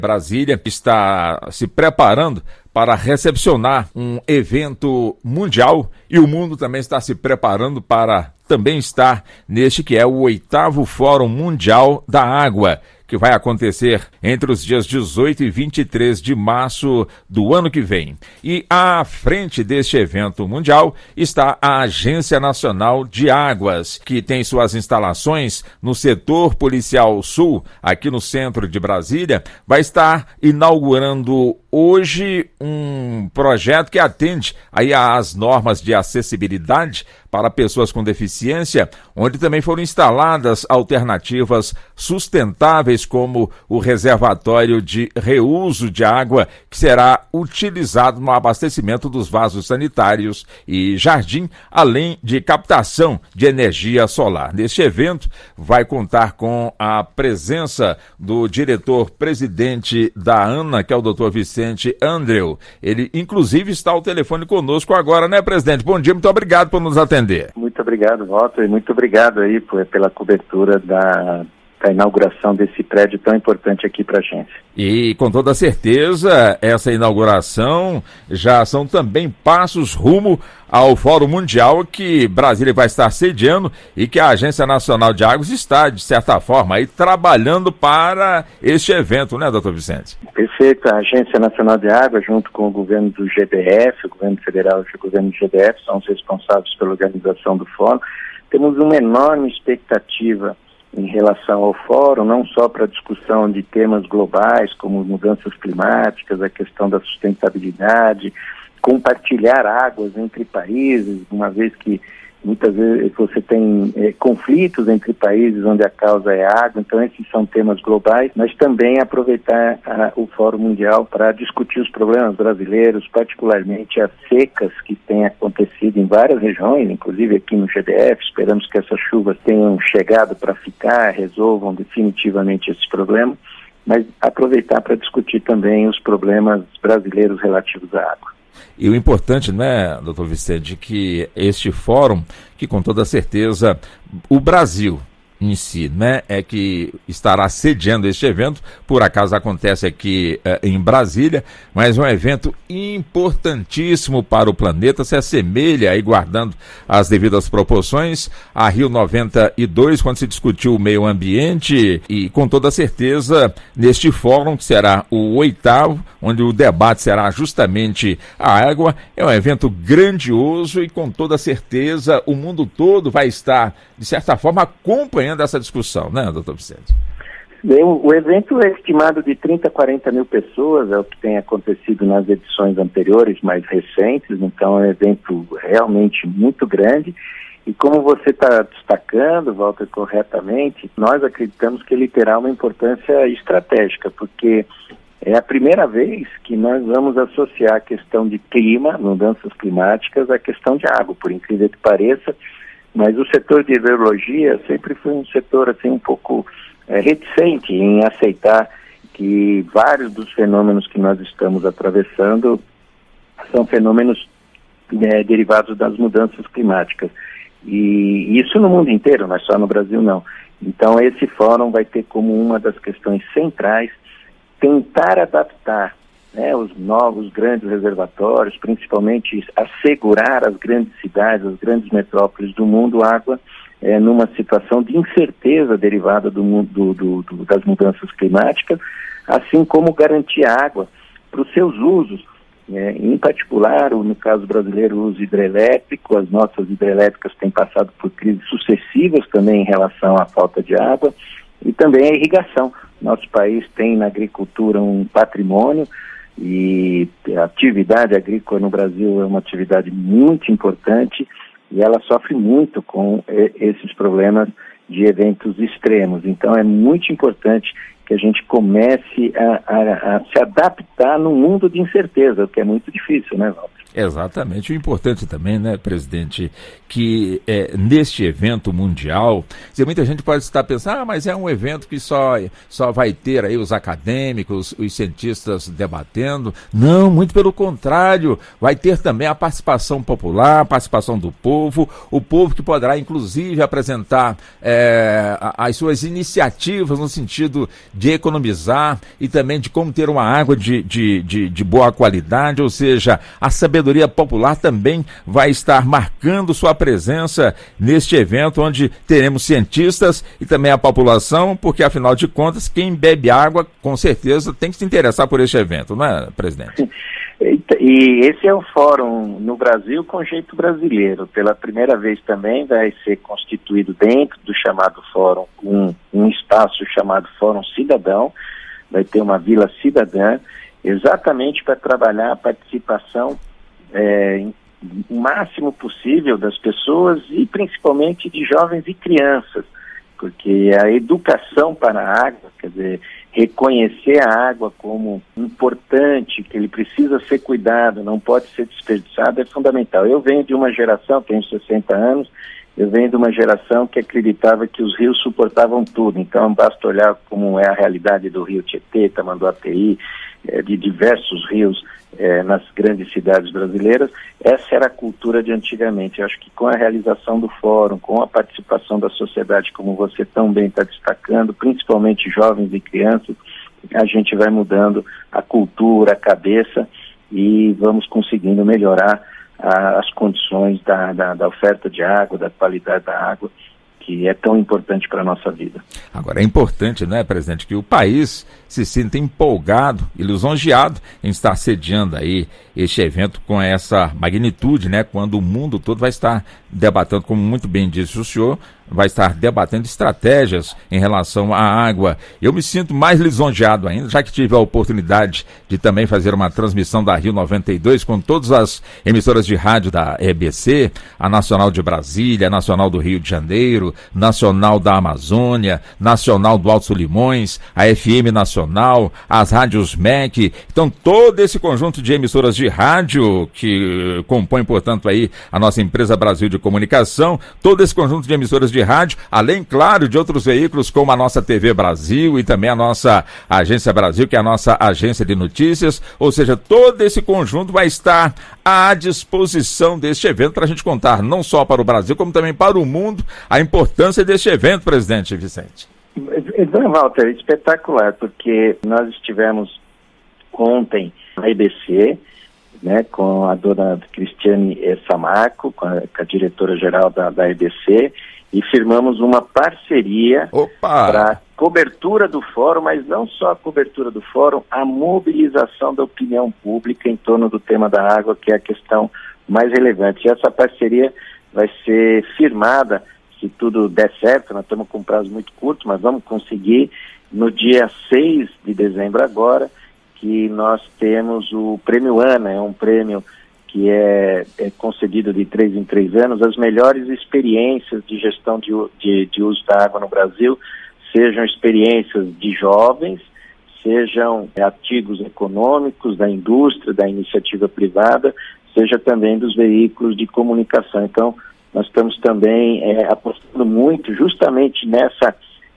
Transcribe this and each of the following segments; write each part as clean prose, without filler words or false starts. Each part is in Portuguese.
Brasília está se preparando para recepcionar um evento mundial e o mundo também está se preparando para também estar neste que é o 8º Fórum Mundial da Água, que vai acontecer entre os dias 18 e 23 de março do ano que vem. E à frente deste evento mundial está a Agência Nacional de Águas, que tem suas instalações no setor policial sul, aqui no centro de Brasília, vai estar inaugurando hoje um projeto que atende aí às normas de acessibilidade para pessoas com deficiência, onde também foram instaladas alternativas sustentáveis como o reservatório de reuso de água, que será utilizado no abastecimento dos vasos sanitários e jardim, além de captação de energia solar. Neste evento vai contar com a presença do diretor-presidente da ANA, que é o Dr. Vicente Andreu. Ele, inclusive, está ao telefone conosco agora, né, presidente? Bom dia, muito obrigado por nos atender. Muito obrigado, Walter, e muito obrigado aí pela cobertura da inauguração desse prédio tão importante aqui para a agência. E com toda certeza, essa inauguração já são também passos rumo ao Fórum Mundial que Brasília vai estar sediando e que a Agência Nacional de Águas está, de certa forma, aí trabalhando para este evento, né, doutor Vicente? Perfeito. A Agência Nacional de Águas, junto com o governo do GDF, o governo federal e o governo do GDF, são os responsáveis pela organização do fórum. Temos uma enorme expectativa em relação ao fórum, não só para a discussão de temas globais, como mudanças climáticas, a questão da sustentabilidade, compartilhar águas entre países, uma vez que muitas vezes você tem conflitos entre países onde a causa é água, então esses são temas globais, mas também aproveitar o Fórum Mundial para discutir os problemas brasileiros, particularmente as secas que têm acontecido em várias regiões, inclusive aqui no GDF. Esperamos que essas chuvas tenham chegado para ficar, resolvam definitivamente esses problemas, mas aproveitar para discutir também os problemas brasileiros relativos à água. E o importante, né, doutor Vicente, que este fórum, que com toda certeza o Brasil em si, né, é que estará sediando este evento, por acaso acontece aqui em Brasília, mas é um evento importantíssimo para o planeta, se assemelha, aí guardando as devidas proporções, a Rio 92, quando se discutiu o meio ambiente, e com toda certeza, neste fórum, que será o 8º, onde o debate será justamente a água, é um evento grandioso e com toda certeza o mundo todo vai estar, de certa forma, acompanhando essa discussão, né, doutor Vicente? Bem, o evento é estimado de 30 a 40 mil pessoas, é o que tem acontecido nas edições anteriores, mais recentes, então é um evento realmente muito grande. E como você está destacando, Walter, corretamente, nós acreditamos que ele terá uma importância estratégica, porque é a primeira vez que nós vamos associar a questão de clima, mudanças climáticas, à questão de água, por incrível que pareça. Mas o setor de hidrologia sempre foi um setor assim, um pouco reticente em aceitar que vários dos fenômenos que nós estamos atravessando são fenômenos derivados das mudanças climáticas. E isso no mundo inteiro, não é só no Brasil não. Então esse fórum vai ter como uma das questões centrais tentar adaptar, né, os novos grandes reservatórios, principalmente assegurar as grandes cidades, as grandes metrópoles do mundo água numa situação de incerteza derivada das mudanças climáticas, assim como garantir água para os seus usos, em particular, no caso brasileiro, o uso hidrelétrico. As nossas hidrelétricas têm passado por crises sucessivas também em relação à falta de água, e também a irrigação. Nosso país tem na agricultura um patrimônio, e a atividade agrícola no Brasil é uma atividade muito importante e ela sofre muito com esses problemas de eventos extremos. Então é muito importante que a gente comece a se adaptar num mundo de incerteza, o que é muito difícil, né, Walter? Exatamente. O importante também, né, presidente, que neste evento mundial, muita gente pode estar pensando, mas é um evento que só vai ter aí os acadêmicos, os cientistas debatendo. Não, muito pelo contrário, vai ter também a participação popular, a participação do povo, o povo que poderá inclusive apresentar as suas iniciativas no sentido de economizar e também de como ter uma água de boa qualidade, ou seja, a sabedoria popular também vai estar marcando sua presença neste evento, onde teremos cientistas e também a população, porque afinal de contas, quem bebe água, com certeza, tem que se interessar por este evento, não é, presidente? E esse é o fórum no Brasil com jeito brasileiro. Pela primeira vez também vai ser constituído dentro do chamado fórum um espaço chamado Fórum Cidadão, vai ter uma vila cidadã, exatamente para trabalhar a participação o máximo possível das pessoas e principalmente de jovens e crianças, porque a educação para a água, quer dizer, reconhecer a água como importante, que ele precisa ser cuidado, não pode ser desperdiçado, é fundamental. Eu venho de uma geração, tenho 60 anos, eu venho de uma geração que acreditava que os rios suportavam tudo, então basta olhar como é a realidade do rio Tietê, Tamanduateí, de diversos rios nas grandes cidades brasileiras. Essa era a cultura de antigamente. Eu acho que com a realização do fórum, com a participação da sociedade, como você tão bem está destacando, principalmente jovens e crianças, a gente vai mudando a cultura, a cabeça e vamos conseguindo melhorar as condições da oferta de água, da qualidade da água, que é tão importante para a nossa vida. Agora, é importante, né, presidente, que o país se sinta empolgado e lisonjeado em estar sediando aí este evento com essa magnitude, né, quando o mundo todo vai estar debatendo, como muito bem disse o senhor, vai estar debatendo estratégias em relação à água. Eu me sinto mais lisonjeado ainda, já que tive a oportunidade de também fazer uma transmissão da Rio 92 com todas as emissoras de rádio da EBC, a Nacional de Brasília, a Nacional do Rio de Janeiro, Nacional da Amazônia, Nacional do Alto Solimões, a FM Nacional, as rádios MEC. Então, todo esse conjunto de emissoras de rádio que compõe, portanto, aí a nossa empresa Brasil de Comunicação, todo esse conjunto de emissoras de rádio, além, claro, de outros veículos como a nossa TV Brasil e também a nossa Agência Brasil, que é a nossa agência de notícias, ou seja, todo esse conjunto vai estar à disposição deste evento para a gente contar não só para o Brasil, como também para o mundo, a importância deste evento, presidente Vicente. Walter, espetacular, porque nós estivemos ontem na EBC, né, com a dona Cristiane Samarco, com a diretora-geral da EBC, e firmamos uma parceria para cobertura do fórum, mas não só a cobertura do fórum, a mobilização da opinião pública em torno do tema da água, que é a questão mais relevante. E essa parceria vai ser firmada, se tudo der certo, nós estamos com um prazo muito curto, mas vamos conseguir no dia 6 de dezembro agora, que nós temos o Prêmio ANA, é um prêmio que é concedido de 3 em 3 anos, as melhores experiências de gestão de uso da água no Brasil, sejam experiências de jovens, sejam artigos econômicos, da indústria, da iniciativa privada, seja também dos veículos de comunicação. Então, nós estamos também apostando muito justamente nessa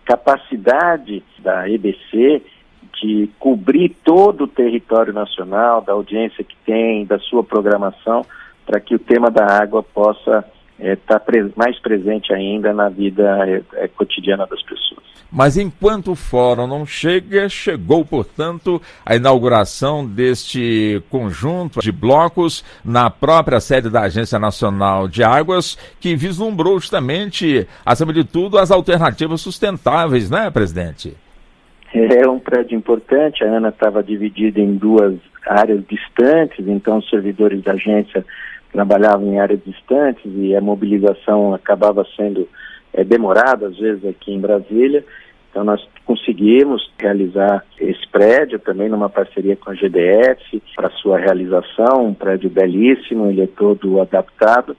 capacidade da EBC de cobrir todo o território nacional, da audiência que tem, da sua programação, para que o tema da água possa estar mais presente ainda na vida cotidiana das pessoas. Mas enquanto o fórum não chegou, portanto, a inauguração deste conjunto de blocos na própria sede da Agência Nacional de Águas, que vislumbrou justamente, acima de tudo, as alternativas sustentáveis, né, presidente? É um prédio importante, a ANA estava dividida em 2 áreas distantes, então os servidores da agência trabalhavam em áreas distantes e a mobilização acabava sendo demorada, às vezes, aqui em Brasília. Então nós conseguimos realizar esse prédio também numa parceria com a GDF para sua realização, um prédio belíssimo, ele é todo adaptado.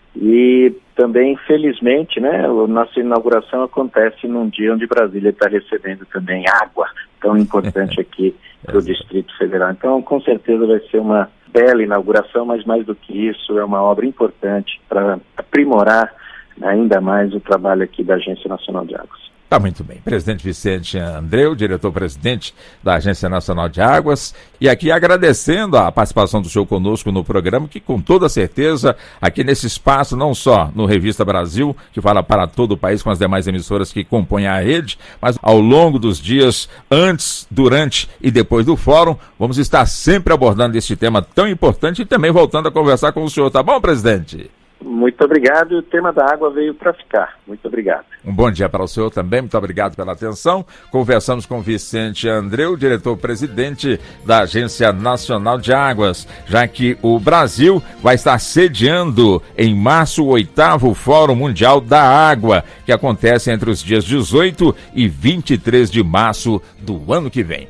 E também, felizmente, né, a nossa inauguração acontece num dia onde Brasília está recebendo também água, tão importante aqui para o Distrito Federal. Então, com certeza vai ser uma bela inauguração, mas mais do que isso, é uma obra importante para aprimorar ainda mais o trabalho aqui da Agência Nacional de Águas. Tá muito bem. Presidente Vicente Andreu, diretor-presidente da Agência Nacional de Águas, e aqui agradecendo a participação do senhor conosco no programa, que com toda certeza, aqui nesse espaço, não só no Revista Brasil, que fala para todo o país com as demais emissoras que compõem a rede, mas ao longo dos dias, antes, durante e depois do fórum, vamos estar sempre abordando este tema tão importante e também voltando a conversar com o senhor. Tá bom, presidente? Muito obrigado, e o tema da água veio para ficar. Muito obrigado. Um bom dia para o senhor também, muito obrigado pela atenção. Conversamos com Vicente Andreu, diretor-presidente da Agência Nacional de Águas, já que o Brasil vai estar sediando em março o 8º Fórum Mundial da Água, que acontece entre os dias 18 e 23 de março do ano que vem.